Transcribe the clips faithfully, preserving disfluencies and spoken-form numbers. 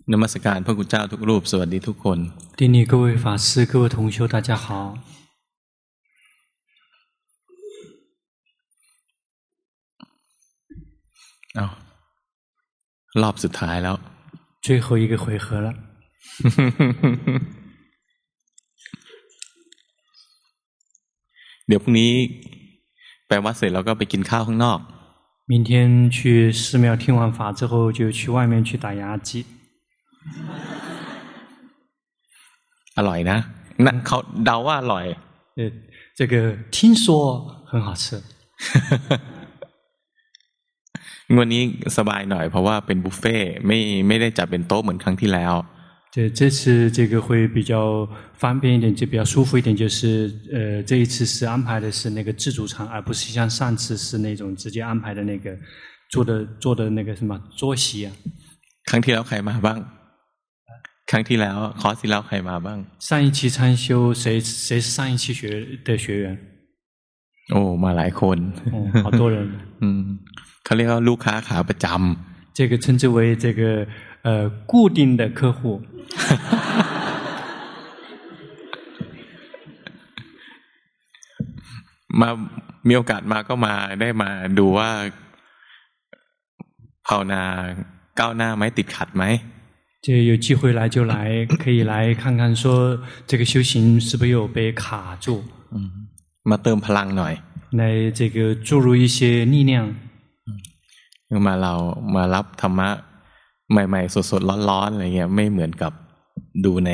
นมัสการพระคุณเจ้าทุกรูปสวัสดีทุกคน顶礼各位法师各位同修大家好อ้าวรอบสุดท้ายแล้ว最后一个回合了เดี๋ยวพรุ่งนี้ไปวัดเสร็จแล้วก็ไปกินข้าวข้างนอก明天去寺庙听完法之后就去外面去打牙祭อร่อยนะนั่นเขาเดาว่าอร่อย呃这个听说很好吃วันนี้สบายหน่อยเพราะว่าเป็นบุฟเฟ่ไม่ไม่ได้จัดเป็นโต๊ะเหมือนครั้งที่แล้ว这这次这个会比较方便一点就比较舒服一点就是呃这一次是安排的是那个自助餐而不是像上次是那种直接安排的那个做的做的那个什么桌席啊ครั้งที่แล้วใครมาบ้างครั้งที่แล้วคอร์สที่แล้วใครมาบ้าง上一期参修谁谁是上一期学的学员โอ้มาหลายคน哦好多人อืมเขาเรียกว่าลูกค้าขาประจำ这个称之为这个呃固定的客户มามีโอกาสมาก็มาได้มาดูว่าภาวนาก้าวหน้าไหมติดขัดไหม就有机会来就来可以来看看说这个修行是不是有被卡住มาเติมพลังหน่อย来这个注入一些力量มาเรามารับธรรมะใหม่ๆสดๆร้อนๆอะไรเงี้ยไม่เหมือนกับดูใน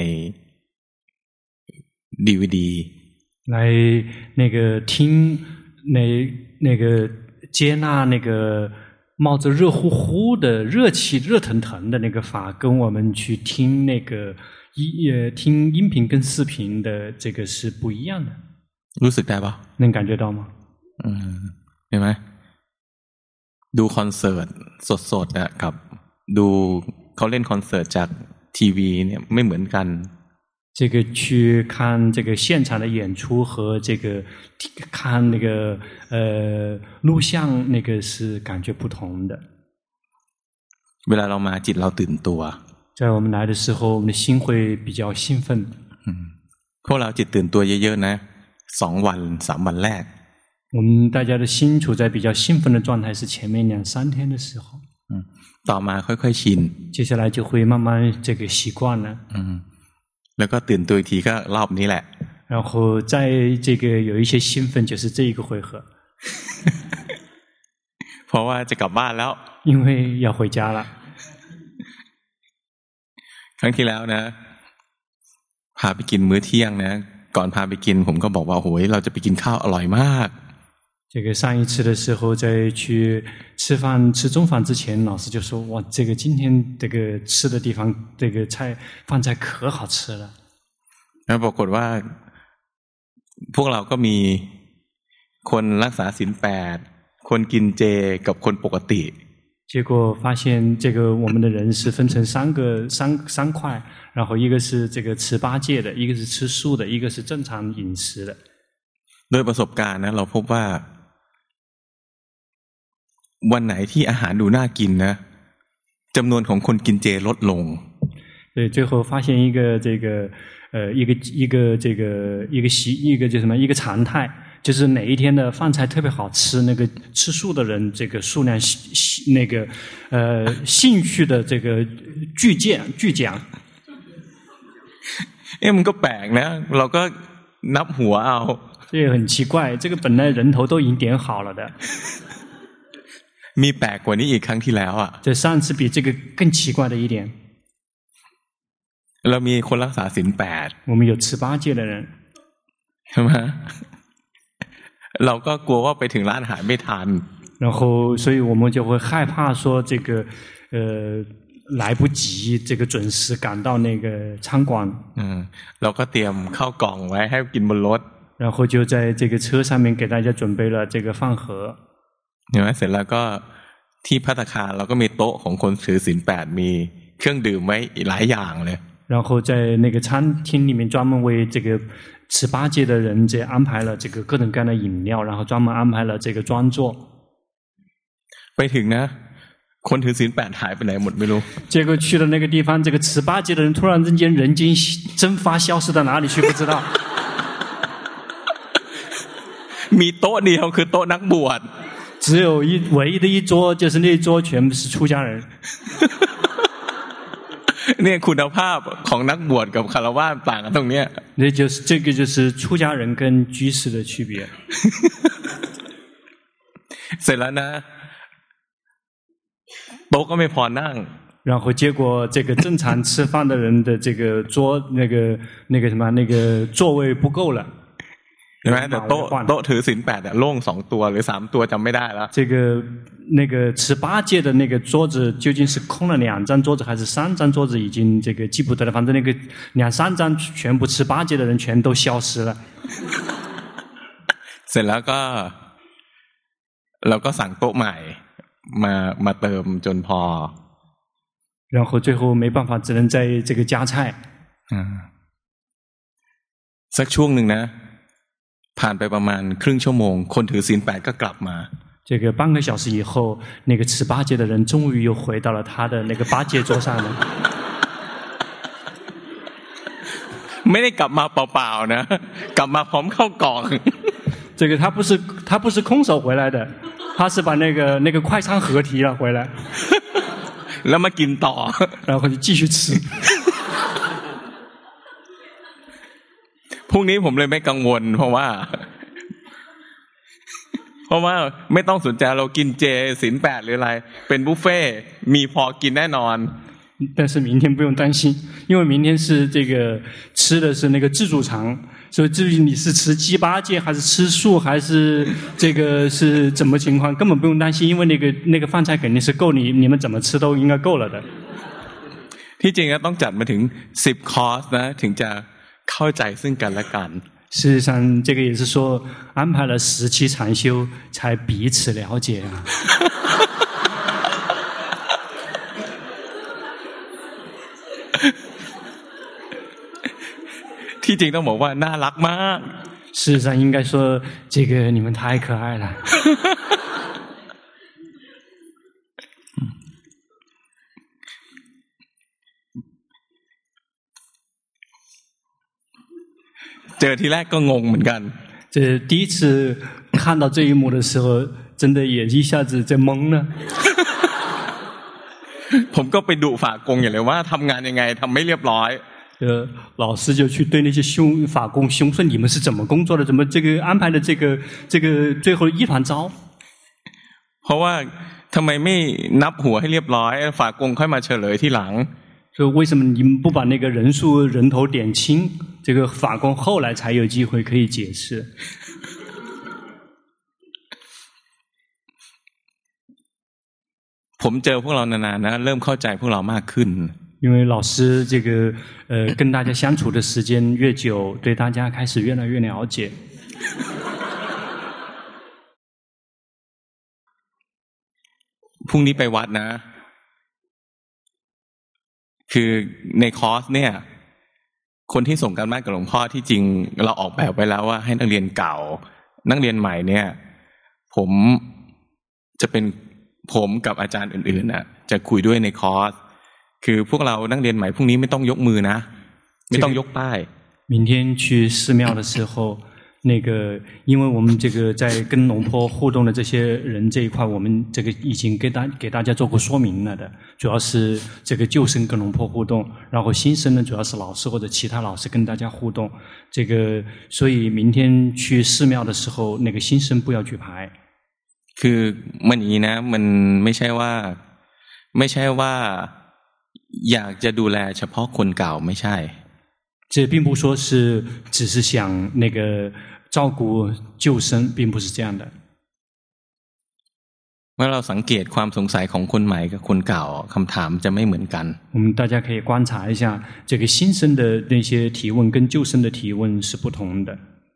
ดี วี ดี来那个听那那个接纳那个冒着热乎乎的热气热腾腾的那个法跟我们去听那个音呃听音频跟视频的这个是不一样的รู้สึกได้ปะ能感觉到吗อืมเห็นไหมดูคอนเสิร์ตสดๆอ่ะกับดูเขาเล่นคอนเสิร์ตจากทีวีเนี่ยไม่เหมือนกัน这个去看这个现场的演出和这个看那个呃录像那个是感觉不同的เวลาเรามาจิตเราตื่นตัว在我们来的时候我们的心会比较兴奋พวกเราจิตตื่นตัวเยอะๆนะสองวันสามวันแรก我们大家的心处在比较兴奋的状态是前面两三天的时候ต่อมาค่อยๆชิน接下来就会慢慢这个习惯了แล้วก็ตื่นตัวอีกทีก็รอบนี้แหละ然后在这个有一些兴奋就是这一个回合เพราะว่าจะกลับบ้านแล้ว因为要回家了ครั้งที่แล้วนะพาไปกินมื้อเที่ยงนะก่อนพาไปกินผมก็บอกว่าโหยเราจะไปกินข้าวอร่อยมาก这个上一次的时候在去吃饭吃中饭之前老师就说哇这个今天这个吃的地方这个菜饭菜可好吃了แล้วปรากฏว่าพวกเราก็มีคนรักษาศีลแปดคนกินเจกับคนปกติ结果发现这个我们的人是分成三个三三块然后一个是这个吃八戒的一个是吃素的一个是正常饮食的โดยประสบการณ์นะเราพบว่าวันไหนที่อาหารดูน่ากินนะจำนวนของคนกินเจลดลง对最后发现一个这个呃一个一个这个一个习一个叫什么一个常态就是哪一天的饭菜特别好吃那个吃素的人这个数量那个呃兴趣的这个巨减巨减เอ๊ะมันก็แปลกนะเราก็นับหัวเอา这也很奇怪这个本来人头都已经点好了的มีแปลกกว่านี้อีกครั้งที่แล้วอ่ะ这上次比这个更奇怪的一点เรามีคนรักษาศีลแปด我们有吃八戒的人ใช่ไหมเราก็กลัวว่าไปถึงร้านอาหารไม่ทัน然后所以我们就会害怕说这个呃来不及这个准时赶到那个餐馆อืมเราก็เตรียมข้าวกล่องไว้ให้กินบนรถ然后就在这个车上面给大家准备了这个饭盒เห็นไหมเสร็จแล้วก็ที่ภัตตาคารเราก็มีโต๊ะของคนถือศีลแปดมีเครื่องดื่มไว้หลายอย่างเลย然后在那个餐厅里面专门为这个吃八戒的人这安排了这个各种各样的饮料然后专门安排了这个专座ไปถึงนะคนถือศีลแปดหายไปไหนหมดไม่รู้结果去了那个地方这个持八戒的人突然之间人间蒸发消失到哪里去不知道มีโต๊ะเดียวคือโต๊ะนักบวช只有一唯一的一桌就是那一桌全部是出家人เนี่ยคุณภาพของนักบวชกับฆราวาสต่างกันตรงเนี้ย那就是这个就是出家人跟居士的区别เสร็จแล้วนะโต๊ะก็ไม่พอนั่ง然后结果这个正常吃饭的人的这个桌那个那个什么那个座位不够了ใช่ไหมแต่โต๊ะโต๊ะถือศีลแปดโล่งสองตัวหรือสามตัวจำไม่ได้แล้ว这个那个持八戒的那个桌子究竟是空了两张桌子还是三张桌子已经这个记不得了反正那个两三张全部持八戒的人全都消失了เสร็จแล้วก็เราก็สั่งโต๊ะใหม่มามาเติมจนพอ然后最后没办法只能在这个加菜สักช่วงหนึ่งนะผ่านไปประมาณครึ่งชั่วโมงคนถือศีลแปดก็กลับมา这个半个小时以后那个持八戒的人终于又回到了他的那个八戒桌上了ไม่ได้กลับมาเปล่าๆนะกลับมาพร้อมเข้ากล่อง这个他不是他不是空手回来的他是把那个那个快餐盒提了回来แล้วมากินต่อ然后就继续吃พรุ่งนี้ผมเลยไม่กังวลเพราะว่าเพราะว่าไม่ต้องสนใจเรากินเจศีลแปดหรืออะไรเป็นบุฟเฟ่มีพอกินแน่นอน但是明天不用担心因为明天是这个吃的是那个自助餐所以至于你是吃鸡八戒还是吃素还是这个是怎么情况根本不用担心因为那个那个饭菜肯定是够你你们怎么吃都应该够了的ที่จริงก็ต้องจัดมาถึงสิบคอร์สนะถึงจะเข้าใจซึ่งกันและกัน事实上这个也是说安排了十期禅修才彼此了解啊ที่จริงต้องบอกว่าน่ารักมาก事实上应该说这个你们太可爱了เจอทีแรกก็งงเหมือนกัน这第一次看到这一幕的时候真的也一下子在懵了ผมก็ไปดุฝากงอย่างเลยว่าทำงานยังไงทำไม่เรียบร้อย呃，老师就去对那些凶法工凶说你们是怎么工作的？怎么这个安排的这个这个最后一团糟？ เพราะว่าทำไมไม่นับหัวให้เรียบร้อยฝากงค่อยมาเฉลยที่หลัง所以为什么你们不把那个人数人头点清？这个法工后来才有机会可以解释。 ผมเจอพวกเรานานๆนะเริ่มเข้าใจพวกเรามากขึ้น因为老师这个呃跟大家相处的时间越久，对大家开始越来越了解。 พรุ่งนี้ไปวัดนะคือในคอร์สเนี่ยคนที่ส่งการบ้านกับหลวงพ่อที่จริงเราออกแบบไว้แล้วว่าให้นักเรียนเก่านักเรียนใหม่เนี่ยผมจะเป็นผมกับอาจารย์อื่นๆน่ะจะคุยด้วยในคอร์สคือพวกเรานักเรียนใหม่พรุ่งนี้ไม่ต้องยกมือนะไม่ต้องยกป้าย明天去寺庙的时候那个因为我们这个在跟龙坡互动的这些人这一块我们这个已经给大给大家做过说明了的主要是这个旧生跟龙坡互动然后新生呢主要是老师或者其他老师跟大家互动这个所以明天去寺庙的时候那个新生不要举牌คือมันอย่างนี้นะมันไม่ใช่ว่าไม่ใช่ว่าอยากจะดูแลเฉพาะคนเก่าไม่ใช่这并不说是只是想那个照顾旧生并不是这样的เมื่อเราสังเกตความสงสัยของคนใหม่กับคนเก่าคำถามจะไม่เหมือนกัน我们大家可以观察一下这个新生的那些提问跟旧生的提问是不同的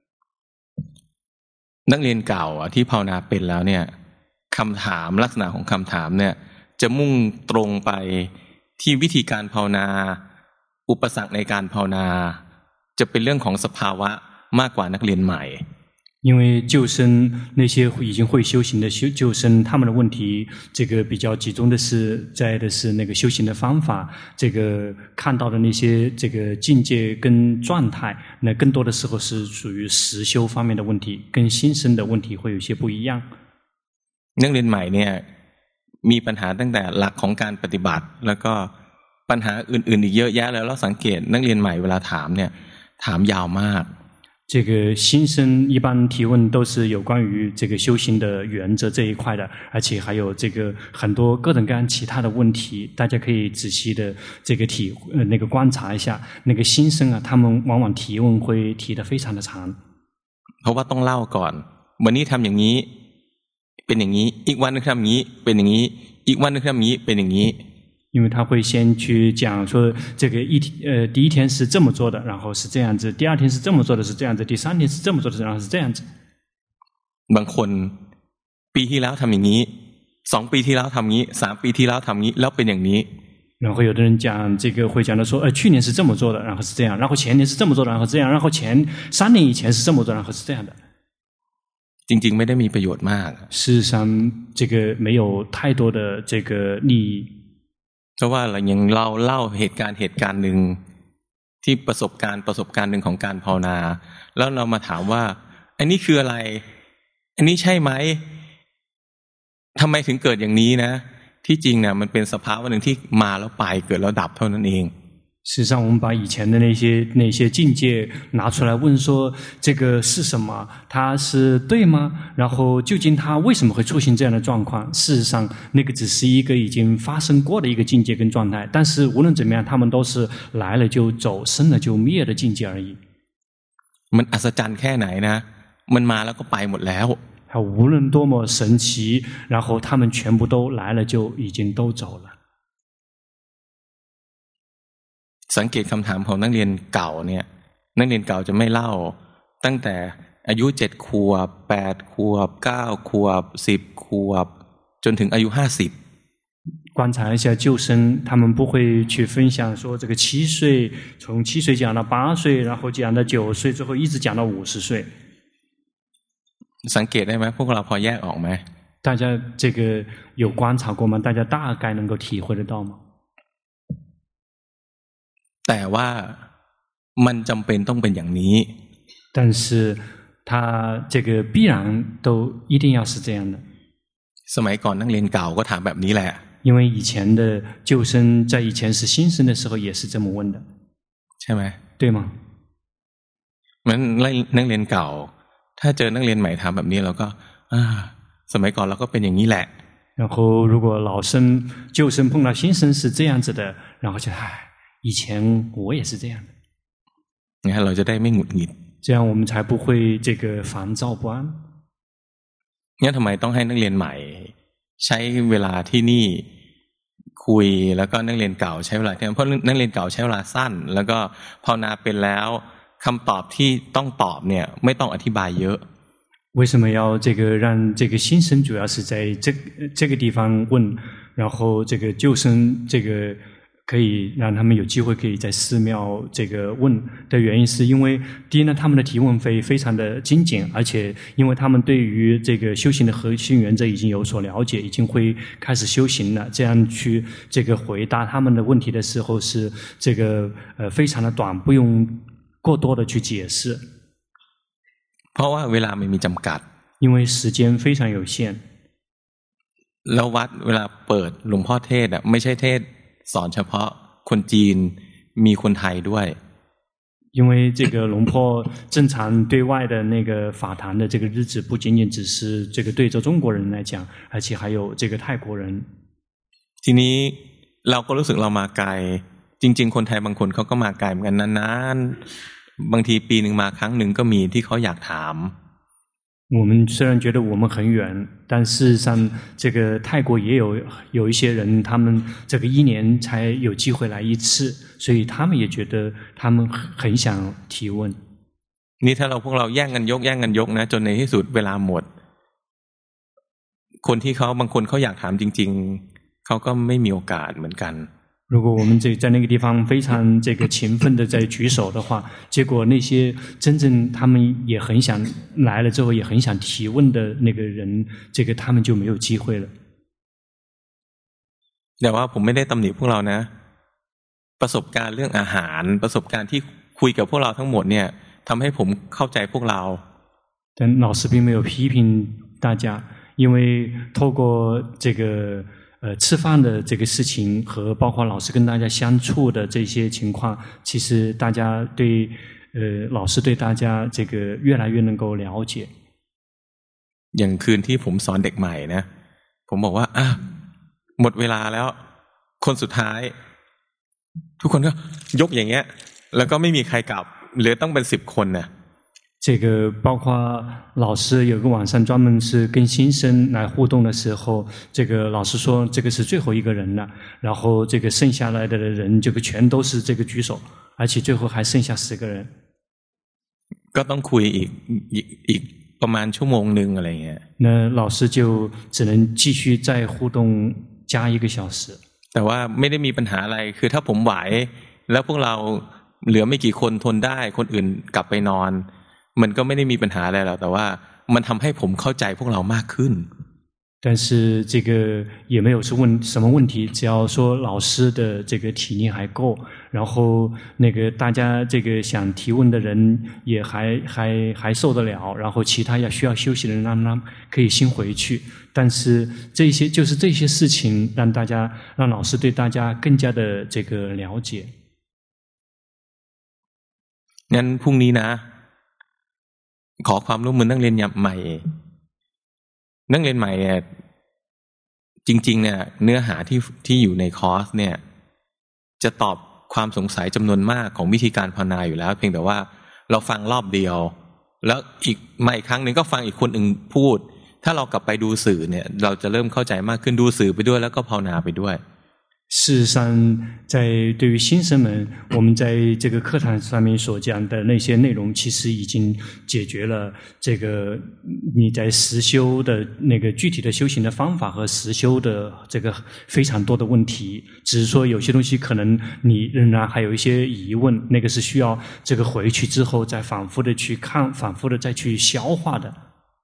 นักเรียนเก่าที่ภาวนาเป็นแล้วเนี่ยคำถามลักษณะของคำถามเนี่ยจะมุ่งตรงไปที่วิธีการภาวนาอุปสรรคในการภาวนาจะเป็นเรื่องของสภาวะมากกว่านักเรียนใหม่因为救生那些已经会修行的修救生，他们的问题，这个比较集中的是在的是那个修行的方法，这个看到的那些这个境界跟状态，那更多的时候是属于实修方面的问题，跟心生的问题会有些不一样。 นักเรียนใหม่เนี่ยมีปัญหาตั้งแต่หลักของการปฏิบัติแล้วก็ปัญหาอื่นๆอีกเยอะแยะเลยเราสังเกตนักเรียนใหม่เวลาถามเนี่ยถามยาวมาก这个新生一般提问都是有关于这个修行的原则这一块的，而且还有这个很多各种各样其他的问题，大家可以仔细的这个体呃那个观察一下，那个新生啊，他们往往提问会提得非常的长。 เพราะว่าต้องเล่าก่อนวันนี้ทำอย่างนี้เป็นอย่างนี้อีกวันนึงทำอย่างนี้เป็นอย่างนี้อีกวันนึงทำอย่างนี้เป็นอย่างนี้因为他会先去讲说这个一呃第一天是这么做的，然后是这样子，第二天是这么做的是这样子，第三天是这么做的然后是这样子。 บางคนปีที่แล้วทำอย่างนี้สองปีที่แล้วทำอย่างนี้สามปีที่แล้วทำอย่างนี้แล้วเป็นอย่างนี้然后有的人讲这个会讲到说，呃，去年是这么做的，然后是这样，然后前年是这么做的，然后这样，然后前三年以前是这么做，然后是这样的。 จริงๆไม่ได้มีประโยชน์มาก事实上，这个没有太多的这个利益。 เพราะว่าเรายังเล่าเล่าเหตุการณ์เหตุการณ์หนึ่งที่ประสบการณ์ประสบการณ์หนึ่งของการภาวนาแล้วเรามาถามว่าอันนี้คืออะไรอันนี้ใช่ไหมทำไมถึงเกิดอย่างนี้นะที่จริงเนี่ยมันเป็นสภาวะหนึ่งที่มาแล้วไปเกิดแล้วดับเท่านั้นเอง事实上，我们把以前的那些那些境界拿出来问说，这个是什么？它是对吗？然后究竟它为什么会出现这样的状况？事实上，那个只是一个已经发生过的一个境界跟状态。但是无论怎么样，他们都是来了就走，生了就灭的境界而已。 มันอัศจรรย์แค่ไหนนะมันมาแล้วก็ไปหมดแล้ว它无论多么神奇，然后他们全部都来了就已经都走了。 สังเกตคำถามของนักเรียนเก่าเนี่ยนักเรียนเก่าจะไม่เล่าตั้งแต่อายุเจ็ดขวบแปดขวบเก้าขวบสิบขวบจนถึงอายุห้าสิบ观察一下救生，他们不会去分享说这个七岁，从七岁讲到八岁，然后讲到九岁，最后一直讲到五十岁。 สังเกตได้ไหมพวกเราพอแยกออกไหม大家这个有观察过吗？大家大概能够体会得到吗？ แต่ว่ามันจำเป็นต้องเป็นอย่างนี้但是他这个必然都一定要是这样的สมัยก่อนนักเรียนเก่าก็ถามแบบนี้แหละ因为以前的救生在以前是新生的时候也是这么问的ใช่ไหม对吗มันนักเรียนเก่าถ้าเจอนักเรียนใหม่ถามแบบนี้เราก็อ่าสมัยก่อนเราก็เป็นอย่างนี้แหละ然后如果老生救生碰到新生是这样子的然后就唉以前我也是这样的งั้นเราจะได้ไม่หงุดหงิด这样我们才不会这个烦躁不安งั้นทำไมต้องให้นักเรียนใหม่ใช้เวลาที่นี่คุยแล้วก็นักเรียนเก่าใช้เวลาที่เพราะนักเรียนเก่าใช้เวลาสั้นแล้วก็ภาวนาเป็นแล้วคำตอบที่ต้องตอบเนี่ยไม่ต้องอธิบายเยอะ为什么要这个让这个新生主要是在这这个地方问然后这个旧生这个可以让他们有机会可以在寺庙这个问的原因是因为第一呢他们的提问会非常的精简而且因为他们对于这个修行的核心原则已经有所了解已经会开始修行了这样去这个回答他们的问题的时候是这个呃非常的短不用过多的去解释เพราะว่าเวลาไม่มีจำกัด因为时间非常有限แล้ววัดเวลาเปิดหลวงพ่อเทศอ่ะไม่ใช่เทศสอนเฉพาะคนจีนมีคนไทยด้วย因为这个龙坡正常对外的那个法坛的这个日子不仅仅只是这个对着中国人来讲而且还有这个泰国人ทีนี้เราก็รู้สึกเรามาไกลจริงๆคนไทยบางคนเขาก็มาไกลเหมือนกันนานๆบางทีปีนึงมาครั้งนึงก็มีที่เขาอยากถาม我们虽然觉得我们很远但事实上这个泰国也有有一些人他们这个一年才有机会来一次所以他们也觉得他们很想提问นี่ถ้าเราพวกเราแย่งกันยกแย่งกันยกนะจนในที่สุดเวลาหมดคนที่เขาบางคนเขาอยากถามจริงๆเขาก็ไม่มีโอกาสเหมือนกัน如果我们这在那个地方非常这个勤奋的在举手的话，结果那些真正他们也很想来了之后也很想提问的那个人，这个他们就没有机会了。 แต่ว่าผมไม่ได้ตำหนิพวกเรานะประสบการณ์เรื่องอาหารประสบการณ์ที่คุยกับพวกเราทั้งหมดเนี่ยทำให้ผมเข้าใจพวกเรา但老师并没有批评大家，因为透过这个呃吃饭的这个事情和包括老师跟大家相处的这些情况，其实大家对呃老师对大家这个越来越能够了解。 อย่างคืนที่ผมสอนเด็กใหม่นะผมบอกว่าอ่ะหมดเวลาแล้วคนสุดท้ายทุกคนก็ยกอย่างเงี้ยแล้วก็ไม่มีใครกลับเหลือต้องเป็นสิบคนน่ะ这个包括老师有个晚上专门是跟新生来互动的时候，这个老师说这个是最后一个人了，然后这个剩下来的人这个全都是这个举手，而且最后还剩下十个人。 ก็ต้องคุยอีกอีกอีกประมาณชั่วโมงนึงอะไรเงี้ย那老师就只能继续再互动加一个小时。 แต่ว่าไม่ได้มีปัญหาอะไรคือถ้าผมไหวแล้วพวกเราเหลือไม่กี่คนทนได้คนอื่นกลับไปนอนมันก็ไม่ได้มีปัญหาอะไรหรอกแต่ว่ามันทำให้ผมเข้าใจพวกเรามากขึ้น但是这个也没有是问什么问题，只要说老师的这个体力还够，然后那个大家这个想提问的人也还还还受得了，然后其他要需要休息的人让他们可以先回去。但是这些就是这些事情让大家让老师对大家更加的这个了解。 งั้นพรุ่งนี้นะขอความร่วมมือนักเรียนใหม่นักเรียนใหม่เนี่ยจริงๆเนี่ยเนื้อหาที่ที่อยู่ในคอร์สเนี่ยจะตอบความสงสัยจำนวนมากของวิธีการภาวนาอยู่แล้วเพียงแต่ว่าเราฟังรอบเดียวแล้วอีกมาอีกครั้งหนึ่งก็ฟังอีกคนอื่นพูดถ้าเรากลับไปดูสื่อเนี่ยเราจะเริ่มเข้าใจมากขึ้นดูสื่อไปด้วยแล้วก็ภาวนาไปด้วย事实上在对于新生们我们在这个课堂上面所讲的那些内容其实已经解决了这个你在实修的那个具体的修行的方法和实修的这个非常多的问题，只是说有些东西可能你仍然还有一些疑问，那个是需要这个回去之后再反复的去看反复的再去消化的。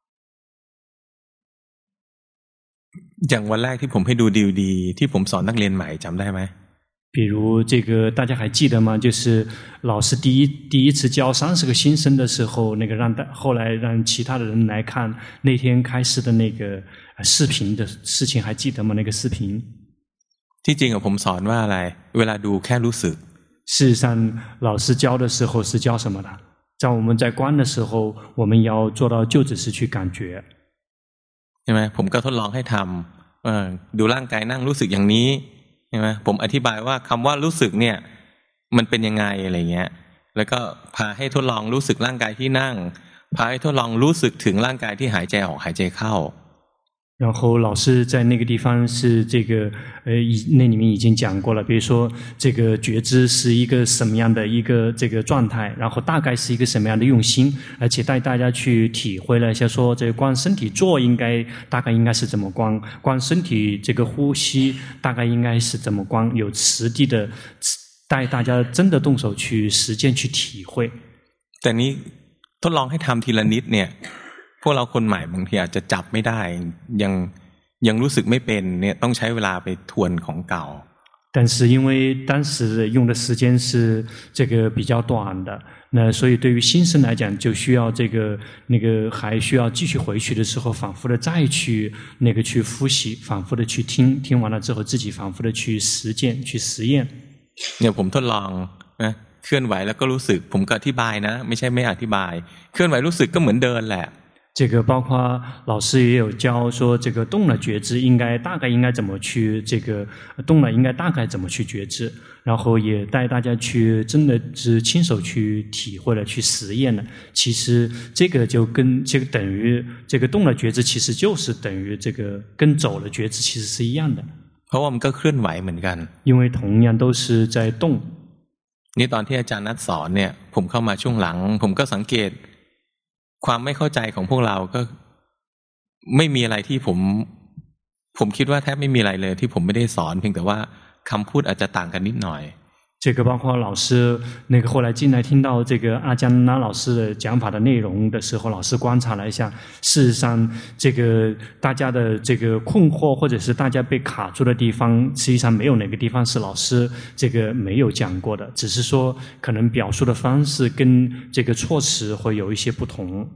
อย่างวันแรกที่ผมให้ดูดีวดีที่ผมสอนนักเรียนใหม่จำได้ไหม比如这个大家还记得吗？就是老师第一第一次教三十个新生的时候，那个让后来让其他的人来看那天开始的那个视频的事情，还记得吗？那个视频ที่จริงผมสอนว่าอะไรเวลาดูแค่รู้สึก事实上老师教的时候是教什么的？在我们在观的时候我们要做到就只是去感觉ใช่ไหมผมก็ทดลองให้ทำเออดูร่างกายนั่งรู้สึกอย่างนี้ใช่ไหมผมอธิบายว่าคำว่ารู้สึกเนี่ยมันเป็นยังไงอะไรเงี้ยแล้วก็พาให้ทดลองรู้สึกร่างกายที่นั่งพาให้ทดลองรู้สึกถึงร่างกายที่หายใจออกหายใจเข้า然后老师在那个地方是这个呃，那里面已经讲过了，比如说这个觉知是一个什么样的一个这个状态，然后大概是一个什么样的用心，而且带大家去体会了一下，说这个光身体做应该大概应该是怎么光，光身体这个呼吸大概应该是怎么光，有实地的带大家真的动手去实践去体会。 แต่นี้ทดลองให้ทำทีละนิดเนี่ยพวกเราคนใหม่บางทีอาจจะจับไม่ได้ยังยังรู้สึกไม่เป็นเนี่ยต้องใช้เวลาไปทวนของเก่า但是因为当时用的时间是这个比较短的，那所以对于新生来讲就需要这个那个还需要继续回去的时候反复的再去那个去复习，反复的去听，听完了之后自己反复的去实践去实验。 เนี่ยผมทดลองนะเคลื่อนไหวแล้วก็รู้สึกผมก็อธิบายนะไม่ใช่ไม่อธิบายเคลื่อนไหวรู้สึกก็เหมือนเดินแหละ这个包括老师也有教说，这个动了觉知应该大概应该怎么去这个动了应该大概怎么去觉知，然后也带大家去真的是亲手去体会了去实验了。其实这个就跟这个等于这个动了觉知其实就是等于这个跟走了觉知其实是一样的， เพราะว่ามันก็เคลื่อนไหวเหมือนกัน因为同样都是在动。 นี่ตอนที่อาจารย์นัดสอนเนี่ยผมเข้ามาช่วงหลังผมก็สังเกตความไม่เข้าใจของพวกเราก็ไม่มีอะไรที่ผมผมคิดว่าแทบไม่มีอะไรเลยที่ผมไม่ได้สอนเพียงแต่ว่าคำพูดอาจจะต่างกันนิดหน่อย这个包括老师那个后来进来听到这个阿江拉老师的讲法的内容的时候，老师观察了一下，事实上这个大家的这个困惑或者是大家被卡住的地方，实际上没有哪个地方是老师这个没有讲过的，只是说可能表述的方式跟这个措辞会有一些不同。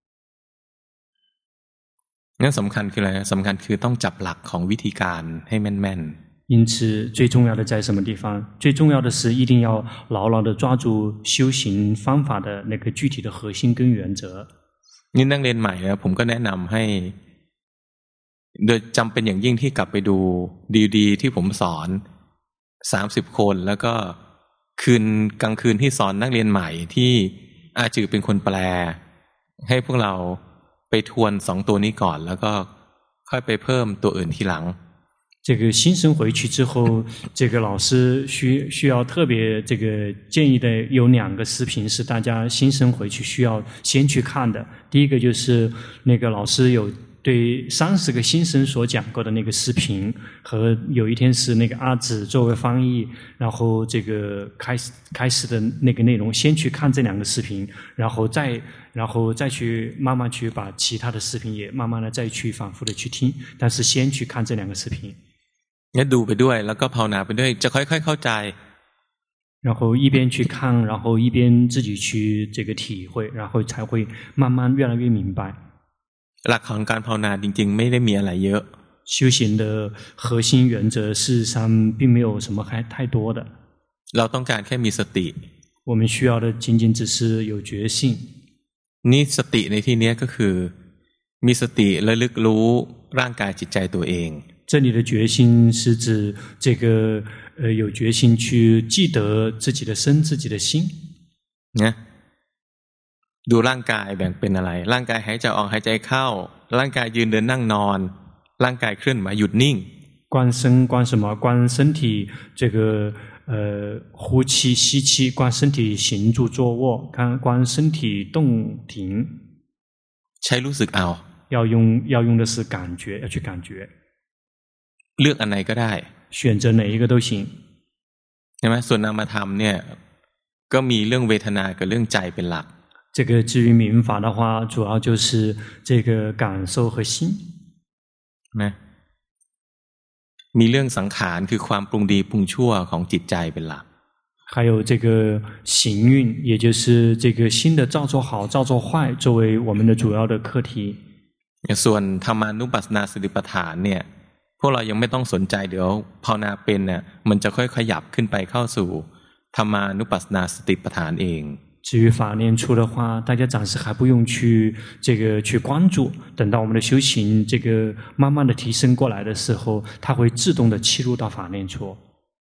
งั้นสำคัญคืออะไรสำคัญคือต้องจับหลักของวิธีการให้แม่นๆ因此最重要的在什么地方？最重要的是一定要牢牢的抓住修行方法的那个具体的核心跟原则。 นี่นักเรียนใหม่นะผมก็แนะนำให้โดยจำเป็นอย่างยิ่งที่กลับไปดูดีดีที่ผมสอนสามสิบคนแล้วก็คืนกลางคืนที่สอนนักเรียนใหม่ที่อาจือเป็นคนแปลให้พวกเราไปทวนสองตัวนี้ก่อนแล้วก็ค่อยไปเพิ่มตัวอื่นทีหลัง这个新生回去之后，这个老师需需要特别这个建议的有两个视频是大家新生回去需要先去看的。第一个就是那个老师有对三十个新生所讲过的那个视频，和有一天是那个阿紫作为翻译，然后这个开始开始的那个内容，先去看这两个视频，然后再然后再去慢慢去把其他的视频也慢慢的再去反复的去听，但是先去看这两个视频。 งั้นดูไปด้วยแล้วก็ภาวนาไปด้วยจะค่อยๆเข้าใจ然后一边去看然后一边自己去这个体会然后才会慢慢越来越明白หลักของการภาวนาจริงๆไม่ได้มีอะไรเยอะ修行的核心原则事实上并没有什么还太多的เราต้องการแค่มีสติ我们需要的仅仅只是有觉性นี่สติในที่นี้ก็คือมีสติระลึกรู้ร่างกายจิตใจตัวเอง这里的决心是指这个呃有决心去记得自己的身自己的心นะดูร่างกายแบ่งเป็นอะไรร่างกายหายใจออกหายใจเข้าร่างกายยืนเดินนั่งนอนร่างกายเคลื่อนไหวหยุดนิ่ง观身观什么观身体这个呃呼气吸气观身体行住坐卧看观身体动停ใช้รู้สึกเอา要用要用的是感觉要去感觉เลือกอันไหนก็ได้选择哪一个都行ใช่ไหมส่วนนามธรรมเนี่ยก็มีเรื่องเวทนากับเรื่องใจเป็นหลัก这个至于民法的话主要就是这个感受和心นะมีเรื่องสังขารคือความปรุงดีปรุงชั่วของจิตใจเป็นหลัก还有这个行运也就是这个心的造作好造作坏作为我们的主要的课题ส่วนธรรมานุปัสสนาสติปัฏฐานเนี่ยพวกเรายังไม่ต้องสนใจเดี๋ยวภาวนาเป็นเนี่ยมันจะค่อยๆขยับขึ้นไปเข้าสู่ธรรมานุปัสสนาสติปัฏฐานเอง至于法念处的话大家暂时还不用去这个去关注等到我们的修行这个慢慢的提升过来的时候它会自动的切入到法念处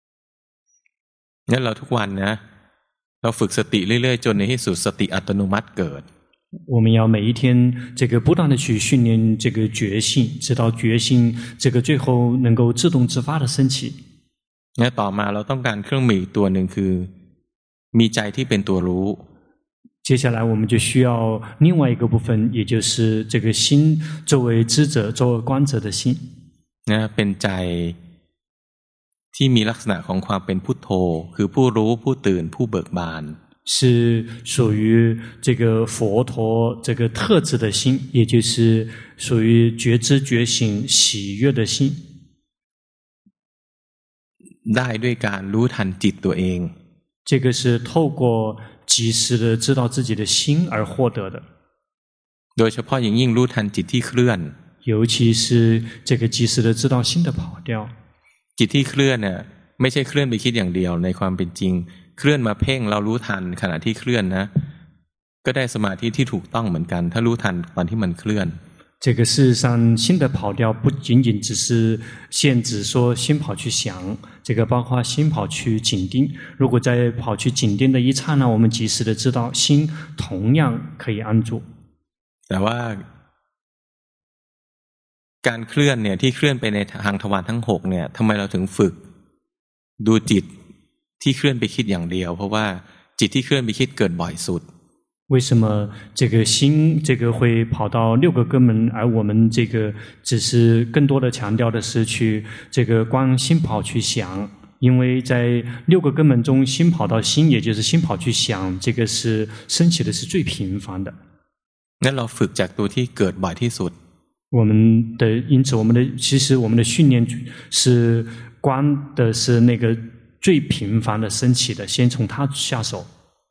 งั้นเราทุกวันนะเราฝึกสติเรื่อยๆจนในที่สุดสติอัตโนมัติเกิด我们要每一天这个不断的去训练这个觉性直到觉性这个最后能够自动自发的升起งั้นต่อมาเราต้องการเครื่องมือตัวหนึ่งคือมีใจที่เป็นตัวรู้接下来我们就需要另外一个部分也就是这个心作为知者作为观者的心นะเป็นใจที่มีลักษณะของความเป็นพุทโธคือผู้รู้ผู้ตื่นผู้เบิกบาน是属于这个佛陀这个特质的心也就是属于觉知觉醒喜悦的心ได้ด้วยการรู้ทันจิตตัวเอง这个是透过及时的知道自己的心而获得的โดยเฉพาะอย่างยิ่งรู้ทันจิตที่เคลื่อน尤其是这个及时的知道心的跑掉จิตที่เคลื่อนเนี่ยไม่ใช่เคลื่อนไปคิดอย่างเดียวในความเป็นจริงเคลื่อนมาเพ่งเรารู้ทันขณะที่เคลื่อนนะก็ได้สมาธิที่ถูกต้องเหมือนกันถ้ารู้ทันตอนที่มันเคลื่อน这个事实上心的跑掉不仅仅只是限制说心跑去想这个包括心跑去紧盯如果在跑去紧盯的一刹那我们及时的知道心同样可以安住แต่ว่าการเคลื่อนเนี่ยที่เคลื่อนไปในทางทวารทั้งหกเนี่ยทำไมเราถึงฝึกดูจิตที่เคลื่อนไปคิดอย่างเดียวเพราะว่าจิตที่เคลื่อนไปคิดเกิดบ่อยสุด为什么这个心这个会跑到六个根门而我们这个只是更多的强调的是去这个观心跑去想因为在六个根本中，心跑到心，也就是心跑去想，这个是升起的是最频繁的。 งั้นเราฝึกจากตัวที่เกิดบ่อยที่สุด我们的，因此我们的其实我们的训练是观的是那个最频繁的升起的，先从它下手。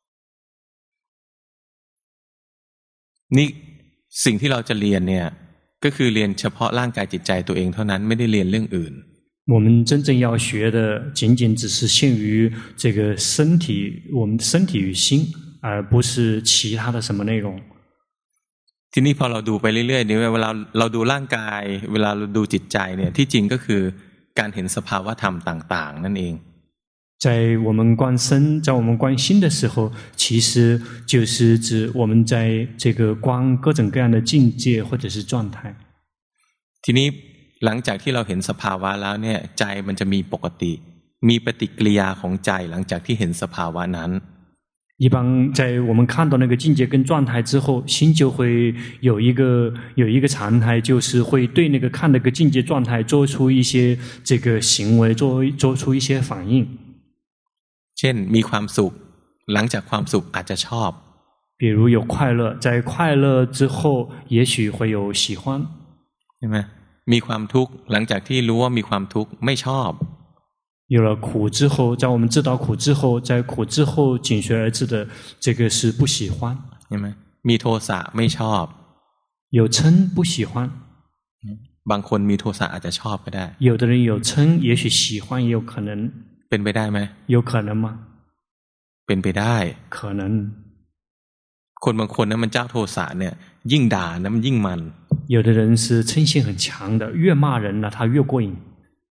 นี่สิ่งที่เราจะเรียนเนี่ยก็คือเรียนเฉพาะร่างกายจิตใจตัวเองเท่านั้นไม่ได้เรียนเรื่องอื่น我们真正要学的仅仅只是限于这个身体，我们的身体与心，而不是其他的什么内容。 ทีนี้พอเราดูไปเรื่อยๆเนี่ยเวลาเราดูร่างกายเวลาเราดูจิตใจเนี่ยที่จริงก็คือการเห็นสภาวะธรรมต่างๆนั่นเอง在我们观身，在我们观心的时候，其实就是指我们在这个观各种各样的境界或者是状态。 ทีนี้หลังจากที่เราเห็นสภาวะแล้วเนี่ยใจมันจะมีปกติมีปฏิกิริยาของใจหลังจากที่เห็นสภาวะนั้น一般在我们看到那个境界跟状态之后，心就会有一个有一个常态，就是会对那个看那个境界状态做出一些这个行为，做做出一些反应。 เช่นมีความสุขหลังจากความสุขอาจจะชอบ比如有快乐，在快乐之后，也许会有喜欢。 ใช่ไหมมีความทุกข์หลังจากที่รู้ว่ามีความทุกข์ไม่ชอบ有了苦之后，在我们知道苦之后，在苦之后紧随而至的这个是不喜欢。 ใช่ไหมมีโทสะไม่ชอบ有嗔不喜欢， บางคนมีโทสะอาจจะชอบก็ได้有的人有嗔，也许喜欢也有可能。 เป็นไปได้ไหม有可能吗？ เป็นไปได้可能。 คนบางคนนะมันเจ้าโทสะเนี่ยยิ่งด่านะมันยิ่งมัน有的人是嗔性很强的，越骂人呢，他越过瘾。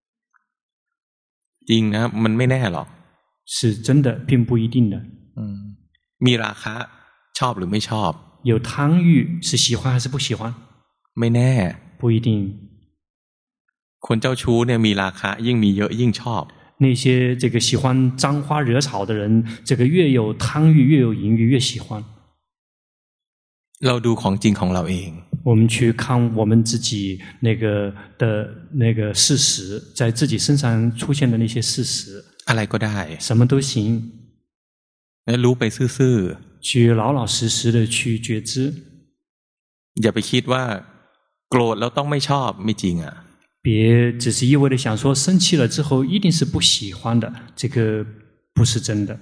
จริงนะมันไม่แน่หรอก是真的，并不一定的。 มีราคะชอบหรือไม่ชอบ有贪欲是喜欢还是不喜欢？ ไม่แน่不一定。 คนเจ้าชู้เนี่ยมีราคะยิ่งมีเยอะยิ่งชอบ那些这个喜欢沾花惹草的人，这个越有贪欲，越有淫欲，越喜欢。 เราดูของจริงของเราเอง我们去看我们自己那个的那个事实，在自己身上出现的那些事实， อะไรก็ได้什么都行， แล้วรู้ไปซื่อ去老老实实的去觉知。 ๆอย่าไปคิดว่าโกรธแล้วต้องไม่ชอบไม่จริงอ่ะ别只是一味的想说生气了之后一定是不喜欢的，这个不是真的。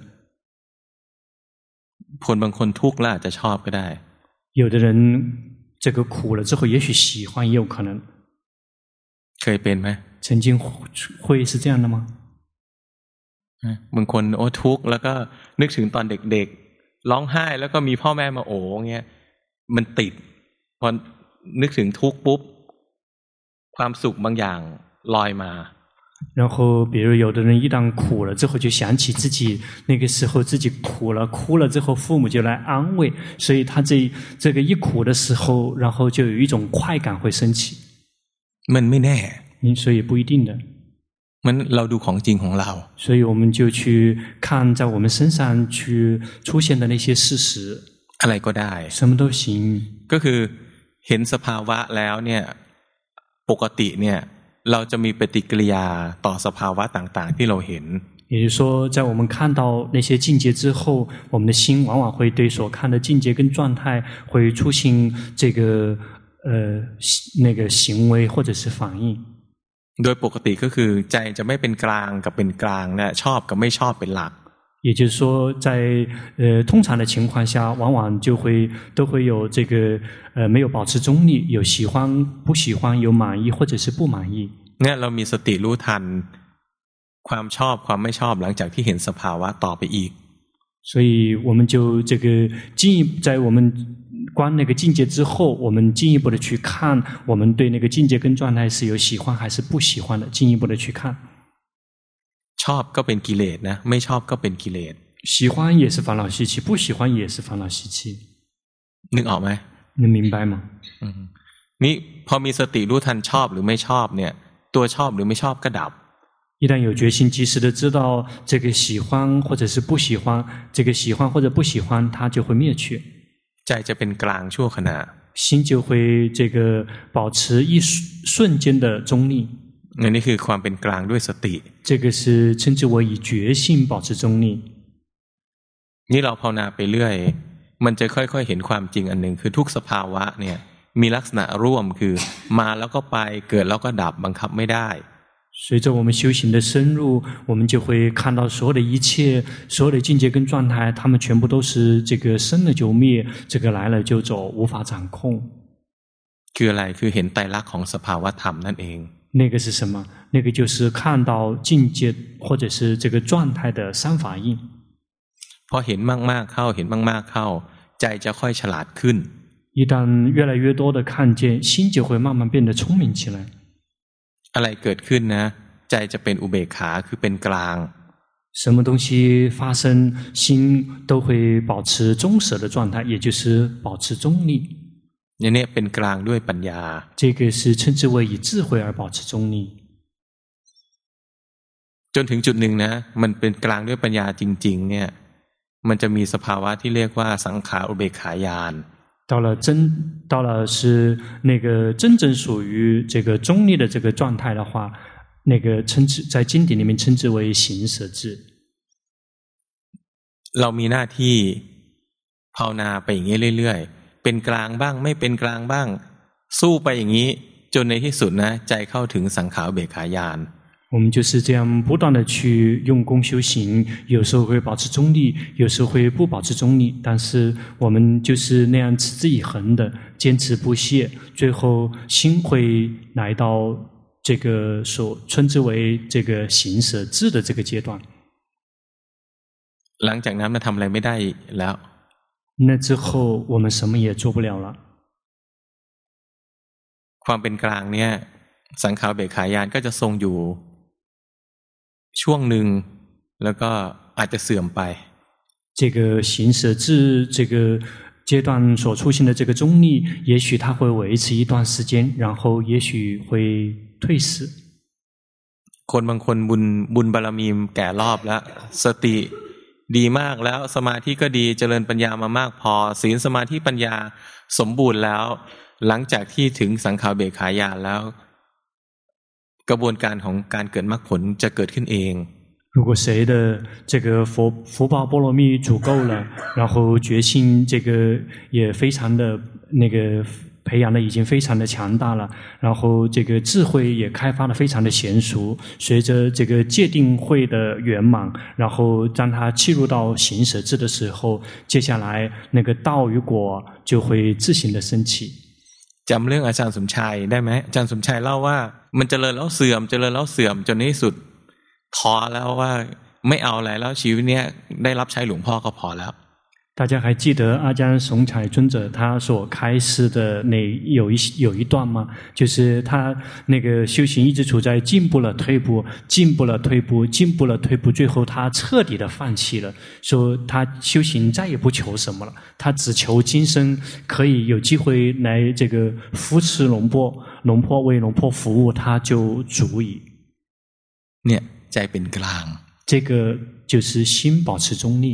คนบางคนทุกข์แล้วอาจจะชอบก็ได้有的人这个苦了之后也许喜欢，也有可能。 เคยเป็นไหม曾经会是这样的吗？ บางคนโอ้ทุกข์แล้วก็นึกถึงตอนเด็กๆร้องไห้แล้วก็มีพ่อแม่มาโอ้เงี้ยมันติดพอนึกถึงทุกข์ปุ๊บความสุขบางอย่างลอยมา然后比如有的人一旦苦了之后就想起自己那个时候自己苦了哭了之后父母就来安慰，所以他这这个一苦的时候然后就有一种快感会升起。 มันไม่แน่所以不一定的。 มันเราดูของจริงของเรา所以我们就去看在我们身上去出现的那些事实。 อะไรก็ได้什么都行。 ก็คือเห็นสภาวะแล้วเนี่ยปกติเนี่ยเราจะมีปฏิกิริยาต่อสภาวะต่างๆที่เราเห็น也就是说在我们看到那些境界之后，我们的心往往会对所看的境界跟状态会出现这个呃那个行为或者是反应。 โดยปกติก็คือใจจะไม่เป็นกลางกับเป็นกลางเนี่ยชอบกับไม่ชอบเป็นหลัก也就是说在呃通常的情况下往往就会都会有这个呃没有保持中立，有喜欢不喜欢，有满意或者是不满意。 เนี่ยเรามีสติรู้ทันความชอบความไม่ชอบหลังจากที่เห็นสภาวะต่อไปอีก所以我们就这个进一步在我们观那个境界之后，我们进一步的去看我们对那个境界跟状态是有喜欢还是不喜欢的，进一步的去看。 ชอบก็เป็นกิเลสนะไม่ชอบก็เป็นกิเลส喜欢也是烦恼习气，不喜欢也是烦恼习气。 นึกออกไหม能明白吗？ นี่พอมีสติรู้ทันชอบหรือไม่ชอบเนี่ยตัวชอบหรือไม่ชอบก็ดับ一旦有决心及时的知道这个喜欢或者是不喜欢，这个喜欢或者不喜欢它就会灭去， ใจจะเป็นกลางชั่วขณะ心就会这个保持一瞬间的中立。 อันนี้คือความเป็นกลางด้วยสติ这个是称之为以觉性保持中立นี่เราภาวนาไปเรื่อยมันจะค่อยๆเห็นความจริงอันหนึ่งคือทุกสภาวะเนี่ยมีลักษณะร่วมคือมาแล้วก็ไปเกิดแล้วก็ดับบังคับไม่ได้随着我们修行的深入，我们就会看到所有的一切，所有的境界跟状态，它们全部都是这个生了就灭，这个来了就走，无法掌控。 คืออะไรคือเห็นไตรลักษณ์ของสภาวะธรรมนั่นเอง那个是什么？那个就是看到境界或者是这个状态的三法印。 พอเห็นมากๆเข้าเห็นมากๆเข้าใจจะค่อยฉลาดขึ้น一旦越来越多的看见，心就会慢慢变得聪明起来。 อะไรเกิดขึ้นนะใจจะเป็นอุเบกขาคือเป็นกลาง什么东西发生，心都会保持中舍的状态，也就是保持中立。 อย่างนี้เป็นกลางด้วยปัญญา这个是称之为以智慧而保持中立。 จนถึงจุดหนึ่งนะมันเป็นกลางด้วยปัญญาจริงๆเนี่ยมันจะมีสภาวะที่เรียกว่าสังขารอุเบกขาญาณ到了真，到了是那个真正属于这个中立的这个状态的话，那个称之在经典里面称之为行舍智。 เรามีหน้าที่ภาวนาไปอย่างนี้เรื่อยๆเป็นกลางบ้างไม่เป็นกลางบ้างสู้ไปอย่างนี้จนในที่สุดนะใจเข้าถึงสังขารอุเบกขาญาณ我们就是这样不断的去用功修行，有时候会保持中立，有时候会不保持中立，但是我们就是那样持之以恒的坚持不懈，最后心会来到这个所称之为这个行舍智的这个阶段。 หลังจากนั้นมันทำอะไรไม่ได้แล้ว那之后我们什么也做不了了。 ความเป็นกลางเนี่ยสังขารอุเบกขาญาณก็จะทรงอยู่ช่วงหนึ่งแล้วก็อาจจะเสื่อมไป这个行舍智这个阶段所出现的这个中立，也许它会维持一段时间，然后也许会退失。 คนบางคนบุญบุญบารมีแก่รอบแล้วสติดีมากแล้วสมาธิก็ดีเจริญปัญญามามากพอศีลสมาธิปัญญาสมบูรณ์แล้วหลังจากที่ถึงสังขารอุเบกขาญาณแล้วกระบวนการของการเกิดมรรคผลจะเกิดขึ้นเอง如果谁的这个佛福报波罗蜜足够了，然后决心这个也非常的那个培养的已经非常的强大了，然后这个智慧也开发的非常的娴熟，随着这个戒定慧的圆满，然后当他契入到行舍智的时候，接下来那个道与果就会自行的升起。 จำเรื่องอาจารย์สมชายได้ไหมอาจารย์สมชายเล่าว่ามันเจริญแล้วเสื่อมเจริญแล้วเสื่อมจนในที่สุดท้อแล้วว่าไม่เอาอะไรแล้วชีวิตเนี้ยได้รับใช้หลวงพ่อก็พอแล้ว大家还记得阿姜怂彩尊者他所开示的那有一有一段吗？就是他那个修行一直处在进步了退步，进步了退步，进步了退步，最后他彻底的放弃了，说他修行再也不求什么了，他只求今生可以有机会来这个扶持龙婆，龙婆为龙婆服务，他就足以。 เนี่ยใจเป็นกลาง这个就是心保持中立。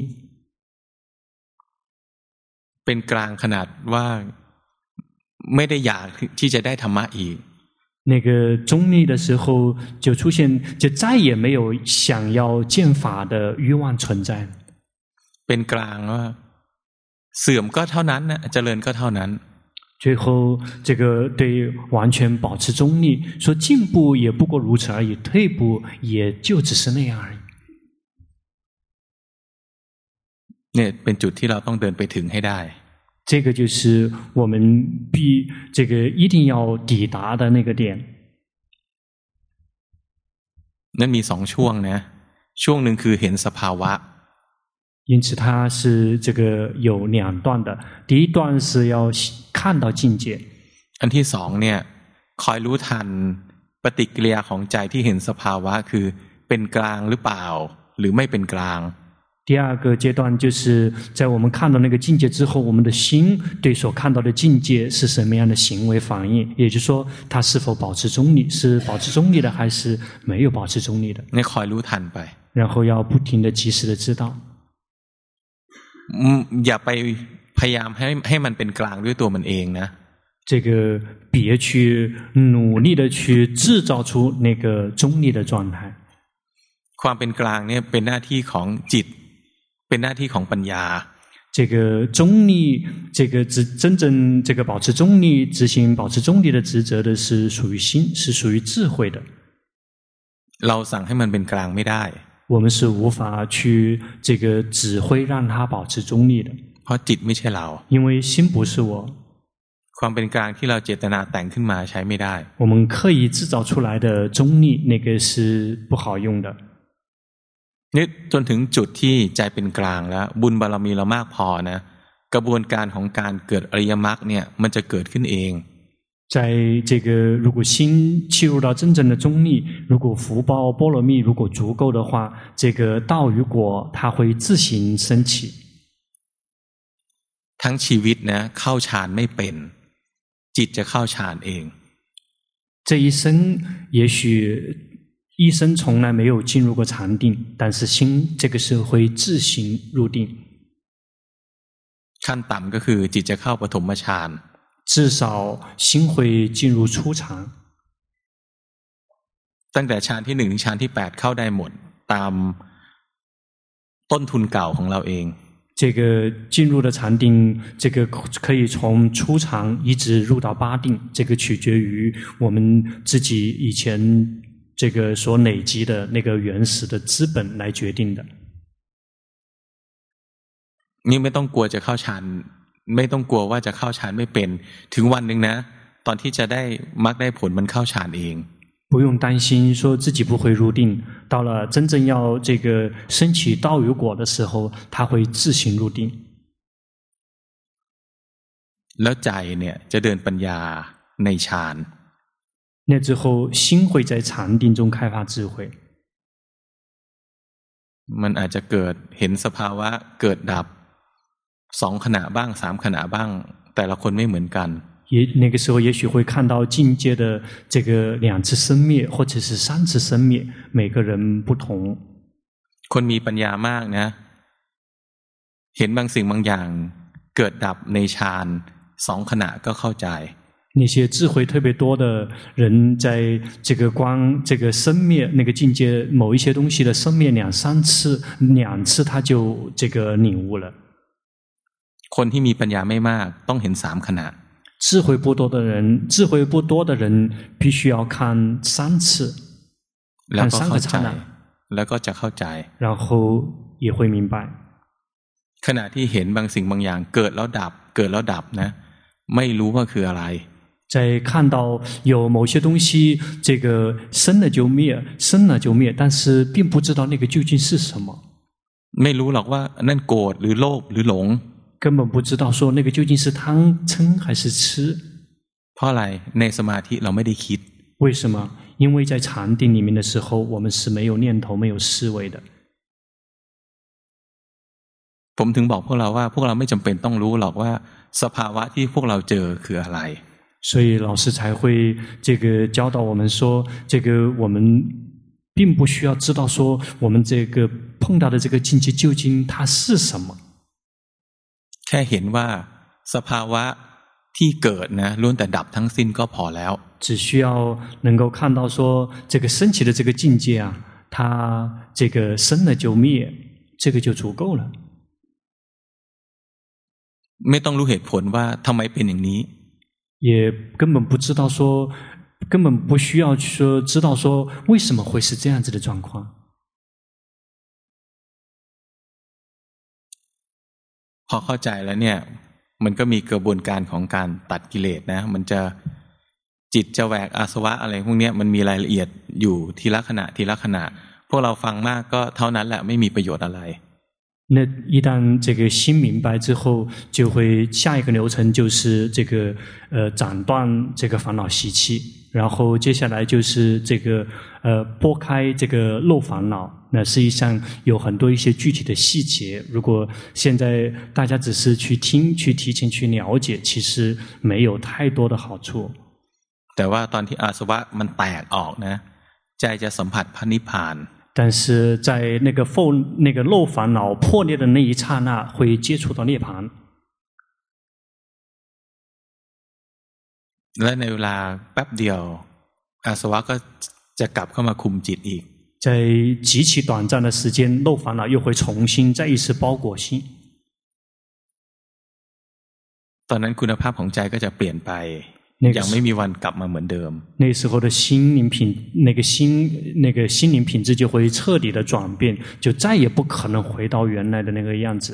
เป็นกลางขนาดว่าไม่ได้อยากที่จะได้ธรรมะอีก那个中立的时候就出现就再也没有想要见法的欲望存在เป็นกลางว่าเสื่อมก็เท่านั้นนะเจริญก็เท่านั้น最后这个对完全保持中立说进步也不过如此而已退步也就只是那样而已เนี่ยเป็นจุดที่เราต้องเดินไปถึงให้ได้这个就是我们必这个一定要抵达的那个点นั่นมีสองช่วงนะช่วงหนึ่งคือเห็นสภาวะ因此它是这个有两段的第一段是要看到境界อันที่สองเนี่ยคอยรู้ทันปฏิกิริยาของใจที่เห็นสภาวะคือเป็นกลางหรือเปล่าหรือไม่เป็นกลาง第二个阶段就是在我们看到那个境界之后，我们的心对所看到的境界是什么样的行为反应，也就是说，它是否保持中立，是保持中立的，还是没有保持中立的。 นี่คอยรู้ทันไป然后要不停的及时的知道。 อย่าไปพยายามให้ให้มันเป็นกลางด้วยตัวมันเองนะ这个别去努力的去制造出那个中立的状态。 ความเป็นกลางเนี่ยเป็นหน้าที่ของจิตเป็นหน้าที่ของปัญญา这个中立，这个只真正这个保持中立、执行保持中立的职责的是属于心，是属于智慧的。 เราสั่งให้มันเป็นกลางไม่ได้我们是无法去这个指挥让它保持中立的， เพราะจิตไม่ใช่เรา因为心不是我。 ความเป็นกลางที่เราเจตนาแต่งขึ้นมาใช้ไม่ได้我们刻意制造出来的中立，那个是不好用的。 นี่จนถึงจุดที่ใจเป็นกลางแล้วบุญบารมีเรามากพอนะกระบวนการของการเกิดอริยมรรคเนี่ยมันจะเกิดขึ้นเอง在这个如果心切入到真正的中立，如果福报波罗蜜如果足够的话，这个道与果它会自行升起。 ทั้งชีวิตนะเข้าฌานไม่เป็นจิตจะเข้าฌานเอง这一生也许一生从来没有进入过禅定，但是心这个是会自行入定。 ขั้นต่ำก็คือจิตจะเข้าปฐมฌาน至少心会进入初禅。 ตั้งแต่ฌานที่หนึ่งถึงฌานที่แปดเข้าได้หมดตามต้นทุนเก่าของเราเอง这个进入的禅定，这个可以从初禅一直入到八定，这个取决于我们自己以前这个所累积的那个原始的资本来决定的。 นี่ไม่ต้องกลัวจะเข้าฌานไม่ต้องกลัวว่าจะเข้าฌานไม่เป็นถึงวันนึงนะตอนที่จะได้มรรคได้ผลมันเข้าฌานเอง不用担心说自己不会入定，到了真正要这个升起道与果的时候，他会自行入定。 แล้วใจเนี่ยจะเดินปัญญาในฌาน那之后心会在禅定中开发智慧。 มันอาจจะเกิดเห็นสภาวะเกิดดับสองขณะบ้างสามขณะบ้างแต่ละคนไม่เหมือนกัน也那个时候也许会看到境界的这个两次生灭或者是三次生灭，每个人不同。 คนมีปัญญามากนะเห็นบางสิ่งบางอย่างเกิดดับในฌานสองขณะก็เข้าใจ那些智慧特别多的人，在这个光这个生灭那个境界，某一些东西的生灭两三次，两次他就这个领悟了。 คนที่มีปัญญาไม่มากต้องเห็นสามขณะ智慧不多的人，智慧不多的人必须要看三次，看三个刹那， แล้วก็จะเข้าใจ然后也会明白。 ขณะที่เห็นบางสิ่งบางอย่างเกิดแล้วดับเกิดแล้วดับนะไม่รู้ว่าคืออะไร在看到有某些东西，这个生了就灭，生了就灭，但是并不知道那个究竟是什么。 ไม่รู้หรอกว่านั่นโกรธหรือโลภหรือหลง根本不知道说那个究竟是贪嗔还是痴。 เพราะอะไรในสมาธิเราไม่ได้คิด为什么？因为在禅定里面的时候，我们是没有念头、没有思维的。 ผมถึงบอกพวกเราว่าพวกเราไม่จำเป็นต้องรู้หรอกว่าสภาวะที่พวกเราเจอคืออะไร所以老师才会这个教导我们说，这个我们并不需要知道说我们这个碰到的这个境界究竟它是什么。 แค่เห็นว่าสภาวะที่เกิดนะล้วนแต่ดับทั้งสิ้นก็พอแล้ว只需要能够看到说这个升起的这个境界啊，它这个生了就灭，这个就足够了。 ไม่ต้องรู้เหตุผลว่าทำไมเป็นอย่างนี้也根本不知道说，根本不需要说知道说为什么会是这样子的状况。 พอเข้าใจแล้วเนี่ยมันก็มีกระบวนการของการตัดกิเลสนะมันจะจิตจะแหวกอาสวะอะไรพวกนี้มันมีรายละเอียดอยู่ทีละขณะทีละขณะพวกเราฟังมากก็เท่านั้นแหละไม่มีประโยชน์อะไร那一旦这个心明白之后，就会下一个流程就是这个呃斩断这个烦恼习气，然后接下来就是这个呃拨开这个漏烦恼。那实际上有很多一些具体的细节，如果现在大家只是去听、去提前去了解，其实没有太多的好处。 แต่ว่าตอนที่อาสวะมันแตกออกนะใจจะสัมผัสพระนิพพาน但是在那个漏那个漏烦恼破裂的那一刹那，会接触到涅槃。 และในเวลาแป๊บเดียวอาสวะก็จะกลับเข้ามาคุมจิตอีก在极其短暂的时间，漏烦恼又会重新再一次包裹心。 ตอนนั้นคุณภาพของใจก็จะเปลี่ยนไปยังไม่มีวันกลับมาเหมือนเดิม那时候的心灵品，那个心那个心灵品质就会彻底的转变，就再也不可能回到原来的那个样子。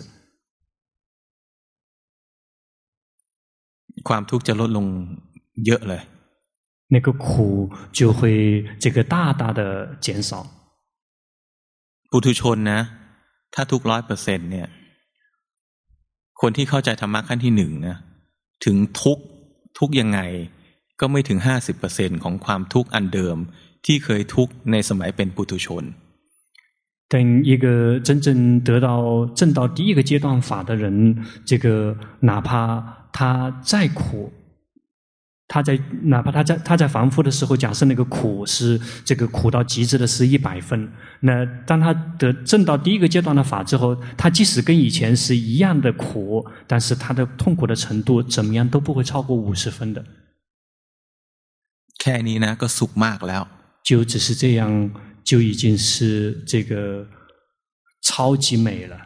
ความทุกข์จะลดลงเยอะเลย那个苦就会这个大大的减少。 ปุถุชนนะถ้าทุกร้อยเปอร์เซ็นต์เนี่ยคนที่เข้าใจธรรมะขั้นที่หนึ่งนะถึงทุกทุกยังไงก็ไม่ถึงห้าสิบเปอร์เซ็นต์ของความทุกข์อันเดิมที่เคยทุกข์ในสมัยเป็นปุถุชน等一个真正得到证到第一个阶段法的人，这个哪怕他再苦，他在哪怕他在他在凡夫的时候，假设那个苦是这个苦到极致的是一百分，那当他得证到第一个阶段的法之后，他即使跟以前是一样的苦，但是他的痛苦的程度怎么样都不会超过五十分的。 แค่นี้นะก็สุขมากแล้ว就只是这样，就已经是这个超级美了。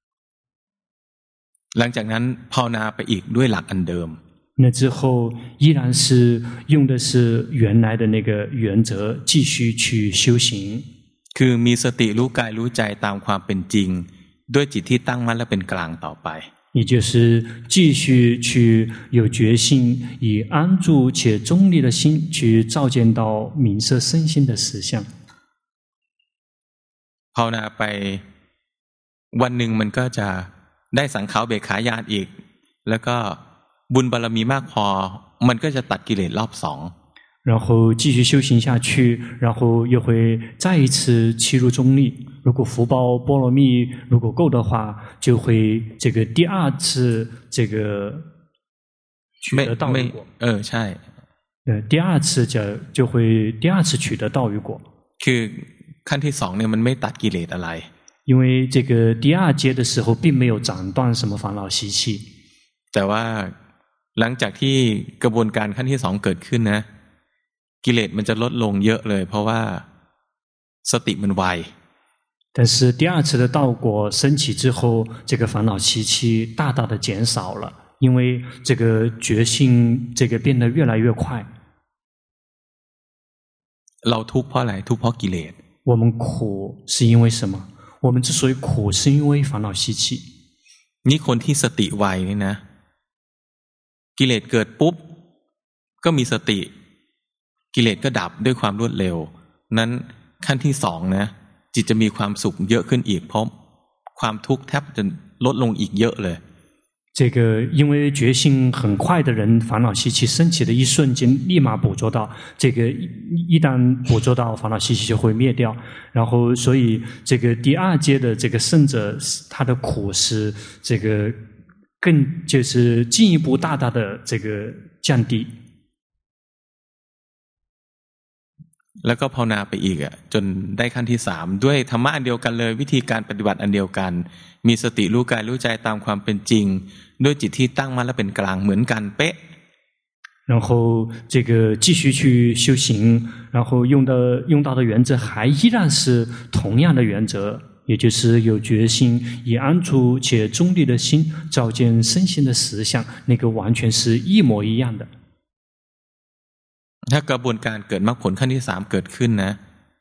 หลังจากนั้นภาวนาไปอีกด้วยหลักอันเดิม那之后依然是用的是原来的那个原则继续去修行คือมีสติรู้กายรู้ใจตามความเป็นจริงด้วยจิตที่ตั้งมั่นและเป็นกลางต่อไป也就是继续去有决心以安住且中立的心去照见到明色身心的实相ภาวนาไปวันหนึ่งมันก็จะได้สังขารเบกขาญาณอีกแล้วก็บุญบารมีมากพอมันก็จะตัดกิเลสรอบสอง然后继续修行下去，然后又会再一次契入中立。如果福报波罗蜜如果够的话，就会这个第二次这个取得道与果。 เออใช่呃，第二次就就会第二次取得道与果。 คือขั้นที่สองเนี่ยมันไม่ตัดกิเลสอะไร因为这个第二阶的时候，并没有斩断什么烦恼习气。 แต่ว่าหลังจากที่กระบวนการขั้นที่สองเกิดขึ้นนะกิเลสมันจะลดลงเยอะเลยเพราะว่าสติมันไว但是第二次的道果升起之后，这个烦恼习气大大的减少了，因为这个觉性这个变得越来越快。 เราทุกข์เพราะอะไรทุกข์เพราะกิเลส我们苦是因为什么？我们之所以苦，是因为烦恼习气。 นี่คนที่สติไวนี่นะกิเลสเกิดปุ๊บก็มีสติกิเลสก็ดับด้วยความรวดเร็วนั้นขั้นที่สองนะจิตจะมีความสุขเยอะขึ้นอีกเพราะความทุกข์แทบจะลดลงอีกเยอะเลย这个因为觉性很快的人，烦恼习气升起的一瞬间，立马捕捉到这个一旦捕捉到烦恼习气就会灭掉，然后所以这个第二阶的这个圣者，他的苦是这个更就是进一步大大的这个降低。 แล้วก็ภาวนาไปอีกอ่ะจนได้ขั้นที่สามด้วยธรรมะอันเดียวกันเลยวิธีการปฏิบัติอันเดียวกันมีสติรู้กายรู้ใจตามความเป็นจริงด้วยจิตที่ตั้งมั่นและเป็นกลางเหมือนกันเป๊ะ然后这个继续去修行，然后用的用到的原则还依然是同样的原则，也就是有决心以安住且中立的心照见身心的实相，那个完全是一模一样的。 ถ้ากระบวนการเกิดมรรคผลขั้นที่สามเกิดขึ้นนะ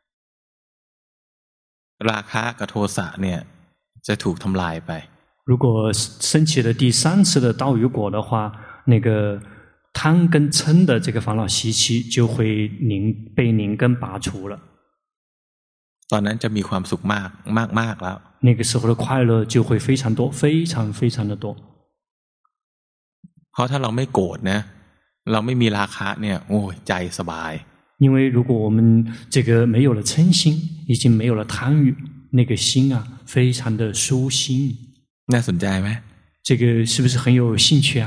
ราคะกับโทสะเนี่ยจะถูกทำลายไป如果升起了第三次的道与果的话，那个贪跟嗔的这个烦恼习气就会凝被凝根拔除了。 ตอนนั้นจะมีความสุขมากมากๆแล้ว那个时候的快乐就会非常多，非常非常的多。 เพราะถ้าเราไม่โกรธนะเราไม่มีราคะเนี่ยโอ้ยใจสบาย因为如果我们这个没有了嗔心，已经没有了贪欲，那个心啊非常的舒心。 น่าสนใจไหม这个是不是很有兴趣啊？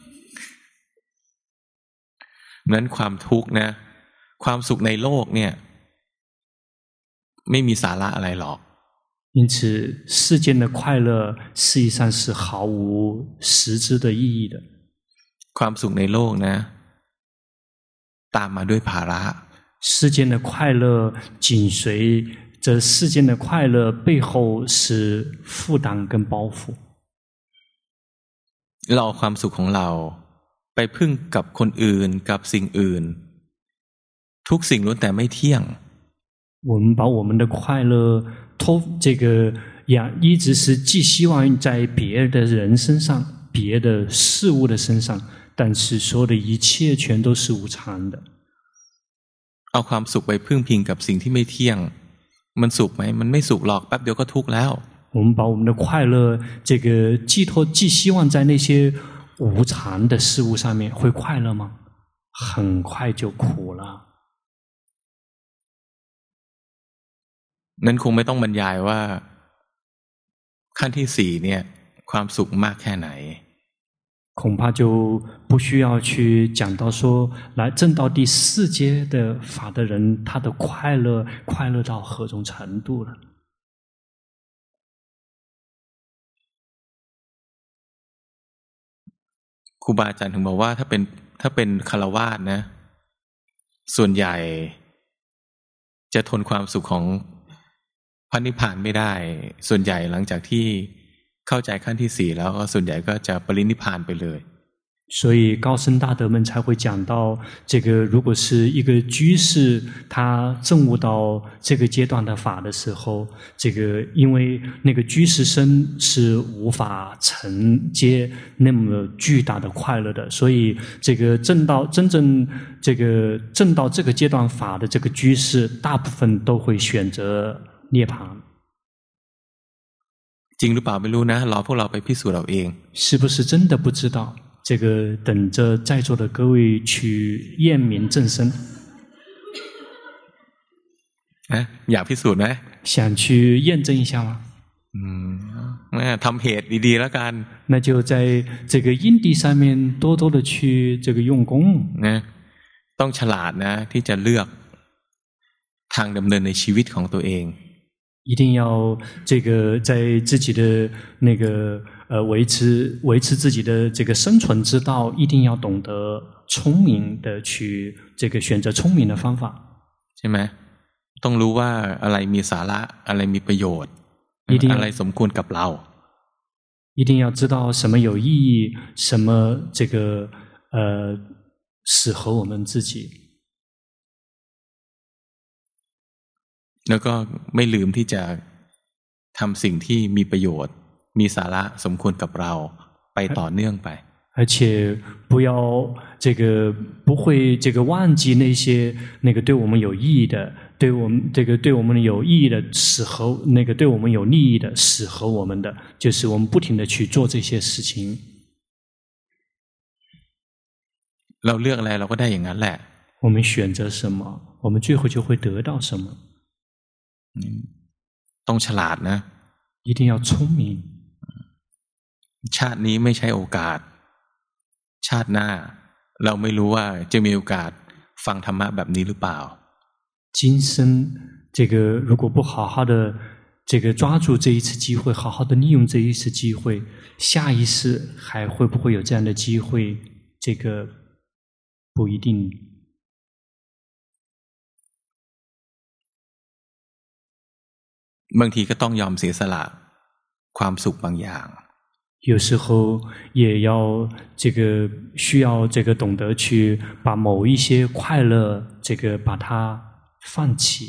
นั้นความทุกข์นะความสุขในโลกเนี่ยไม่มีสาระอะไรหรอก因此世间的快乐实际上是毫无实质的意义的ความสุขในโลกนะตามมาด้วยภาระ世间的快乐紧随着世间的快乐背后是负担跟包袱。 เราเอาความสุขของเราไปพึ่งกับคนอื่นกับสิ่งอื่นทุกสิ่งล้วนแต่ไม่เที่ยง我们把我们的快乐托这个呀，一直是寄希望在别的人身上、别的事物的身上，但是所有的一切全都是无常的。 เอาความสุขไปพึ่งพิงกับสิ่งที่ไม่เที่ยงมันสุขไหมมันไม่สุขหรอกแป๊บเดียวก็ทุกข์แล้ว我们把我们的快乐这个寄托寄希望在那些无常的事物上面，会快乐吗？很快就苦了。 นั้นคงไม่ต้องบรรยายว่าขั้นที่สี่เนี่ยความสุขมากแค่ไหน恐怕就不需要去讲到说，来证到第四阶的法的人，他的快乐快乐到何种程度了。 ครูบาอาจารย์ถึงบอกว่าถ้าเป็นถ้าเป็นฆราวาสนะส่วนใหญ่จะทนความสุขของพระนิพพานไม่ได้ส่วนใหญ่หลังจากที่เข้าใจขั้นที่สี่แล้วก็ส่วนใหญ่ก็จะปรินิพพานไปเลย所以高僧大德们才会讲到，这个如果是一个居士，他证悟到这个阶段的法的时候，这个因为那个居士身是无法承接那么巨大的快乐的，所以这个证到真正这个证到这个阶段法的这个居士，大部分都会选择涅槃。 จริงหรือเปล่าไม่รู้นะรอพวกเราไปพิสูจน์เอาเอง是不是真的不知道？这个等着在座的各位去验明正身。 哎，อยากพิสูจน์ไหม想去验证一下吗？ 嗯，ทำเหตุดีๆแล้วกัน那就在这个因地上面多多的去这个用功นะต้องฉลาดนะที่จะเลือกทางดำเนินในชีวิตของตัวเอง一定要这个在自己的那个呃维持维持自己的这个生存之道，一定要懂得聪明的去这个选择聪明的方法， ใช่ไหมต้องรู้ว่าอะไรมีสาระอะไรมีประโยชน์อะไรสมควรกับเรา一定要知道什么有意义，什么这个呃适合我们自己。 แล้วก็ไม่ลืมที่จะทำสิ่งที่มีประโยชน์มีสาระสมควรกับเราไปต่อเนื่องไป而且不要这个不会这个忘记那些那个对我们有意义的，对我们这个对我们有意义的适合那个对我们有利益的适合我们的，就是我们不停的去做这些事情。 เราเลือกอะไรเราก็ได้อย่างนั้นแหละ我们选择什么，我们最后就会得到什么。 ต้องฉลาดนะ一定要聪明ชาตินี้ไม่ใช่โอกาสชาติหน้าเราไม่รู้ว่าจะมีโอกาสฟังธรรมะแบบนี้หรือเปล่า今生这个如果不好好的这个抓住这一次机会，好好的利用这一次机会，下一世还会不会有这样的机会？这个不一定。 บางทีก็ต้องยอมเสียสละความสุขบางอย่าง有时候也要这个需要这个懂得去把某一些快乐这个把它放弃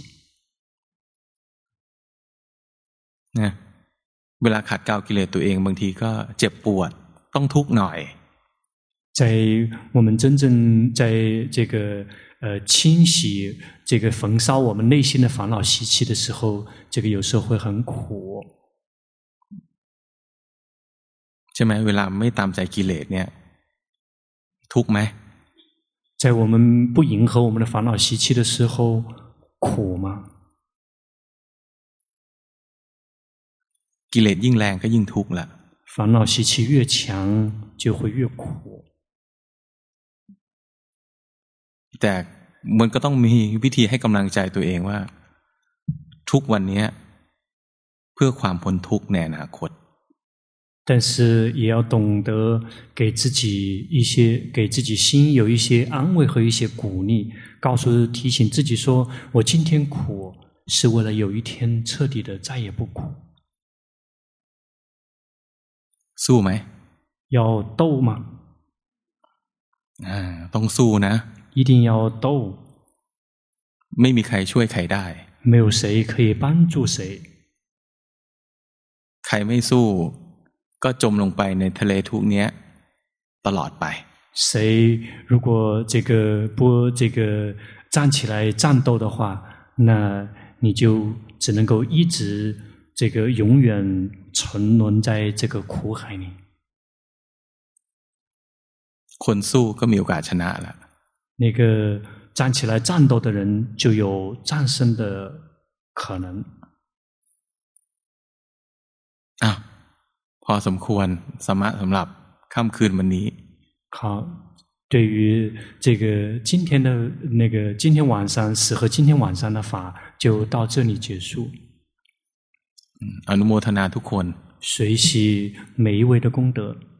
นะเวลาขัดเกลากิเลสตัวเองบางทีก็เจ็บปวดต้องทุกข์หน่อย在我们真正在这个呃清洗这个焚烧我们内心的烦恼习气的时候，这个有时候会很苦ใช่ไหมเวลาไม่ตามใจกิเลสเนี่ยทุกข์ไหม在我们不迎合我们的烦恼习气的时候苦吗กิเลสยิ่งแรงก็ยิ่งทุกข์ละ烦恼习气越强就会越苦แต่มันก็ต้องมีวิธีให้กำลังใจตัวเองว่าทุกวันนี้เพื่อความพ้นทุกข์ในอนาคต但是也要懂得给自己一些，给自己心有一些安慰和一些鼓励，告诉提醒自己说：我今天苦，是为了有一天彻底的再也不苦。 สู้ไหม要斗吗？ อ่าต้องสู้นะ一定要斗。 ไม่มีใครช่วยใครได้没有谁可以帮助谁。 ใครไม่สู้ก็จมลงไปในทะเลทุกข์เนี้ยตลอดไป谁如果这个不这个站起来战斗的话，那你就只能够一直这个永远沉沦在这个苦海里。 คนสู้ก็มีโอกาสชนะแล้ว那个站起来战斗的人就有战胜的可能。 อ่ะพอสมควรสมะสำหรับค่ำคืนวันนี้好，对于这个今天的那个今天晚上适合今天晚上的法就到这里结束。 อนุโมทนาทุกคน随喜每一位的功德。